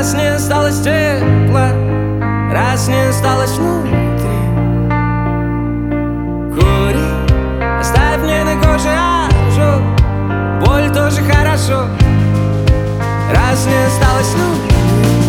раз не осталось тепла, раз не осталось внутри. Кури, оставь мне на коже ожог, боль тоже хорошо, раз не осталось внутри.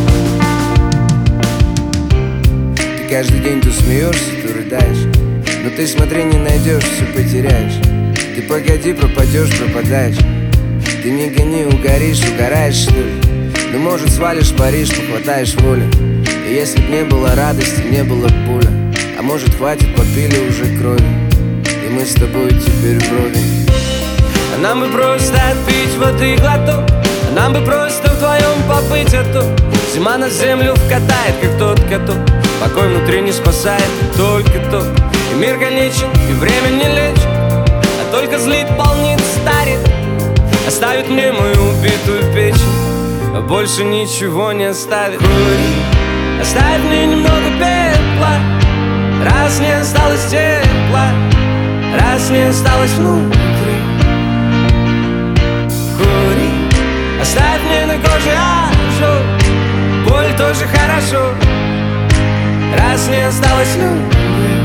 Ты каждый день то смеешься, то рыдаешь, но ты смотри, не найдешь, все потеряешь. Ты погоди, пропадешь, пропадаешь. Ты не гони, угоришь, угораешь, что ли? Ну, может, свалишь в Париж, похватаешь волю. И если б не было радости, не было б боли. А может, хватит, попили уже крови, и мы с тобой теперь вровень. А нам бы просто отпить воды глоток, а нам бы просто вдвоем побыть, а то зима на землю вкатает, как тот каток. Покой внутри не спасает, только ток. И мир конечен, и время не лечит, а только злит, полнит, старит, оставит мне мою убитую печень, а больше ничего не оставит. Кури, оставь мне немного пепла, раз не осталось тепла, раз не осталось внутри. Кури, оставь мне на коже ожог, боль тоже хорошо, раз не осталось внутри.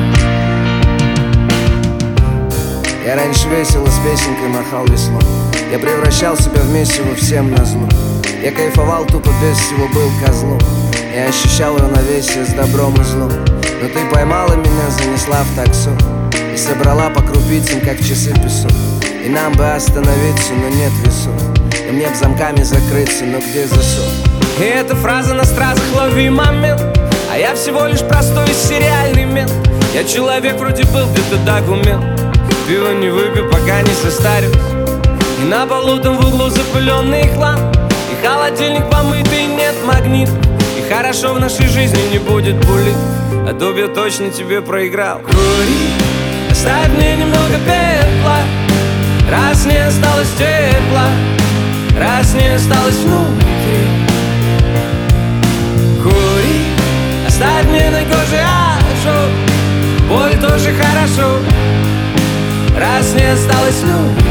Я раньше весело с песенкой махал веслом, я превращал себя в месиво всем назло. Я кайфовал тупо без всего, был козлом. Я ощущал равновесие с добром и злом. Но ты поймала меня, занесла в таксо и собрала по крупицам, как часы песок. И нам бы остановиться, но нет весов. И мне б замками закрыться, но где засов? И эта фраза на стразах, лови момент, а я всего лишь простой сериальный мент. Я человек вроде был, где-то так умел. Пиво не выпью, пока не состарюсь. И на полу там в углу запыленный хлам, и холодильник помытый, нет магнит. И хорошо в нашей жизни не будет булит, а то б я точно тебе проиграл. Кури, оставь мне немного пепла, раз не осталось тепла, раз не осталось внутри. Кури, оставь мне на коже ожог, боль тоже хорошо, раз не осталось внутри.